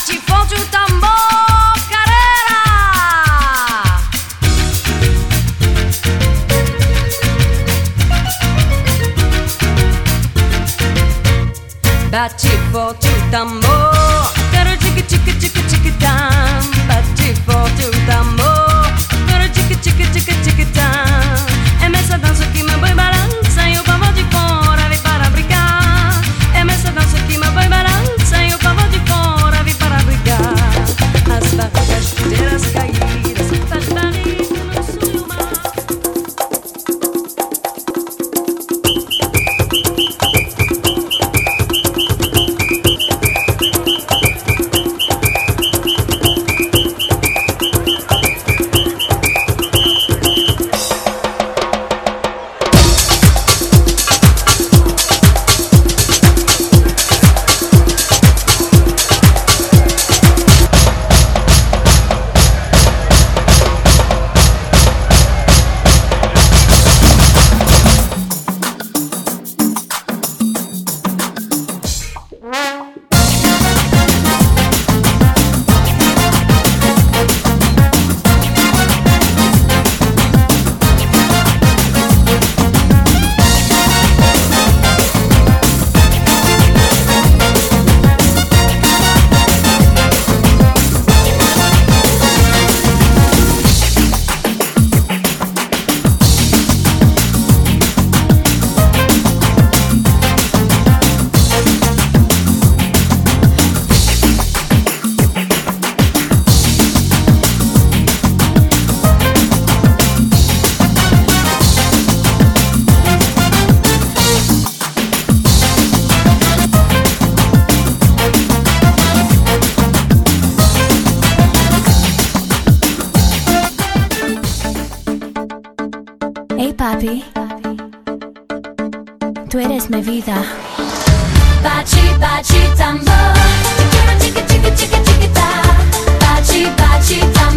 Baci foju tambo carrera. Baci foju tambo carrera chicka chicka chicka chicka tam. Baci foju tambo carrera chicka chicka chicka chicka tam. E messa dança que me boi balança e o pavão de fora vem para brincar. E messa dança que me boi balança e o pavão de fora vem para brincar. As barrigas chuteiras caídas, faz barriga no sul do mar. Hey papi, tú eres mi vida. Baci, baci, tambo. Te quiero chiqui, chiqui, chiqui, chiquita. Baci, baci, tambo.